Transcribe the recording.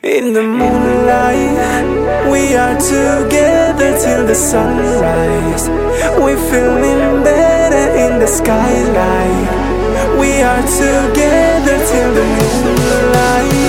In the moonlight, we are together till the sunrise. We're feeling better in the skyline. We are together till the moonlight.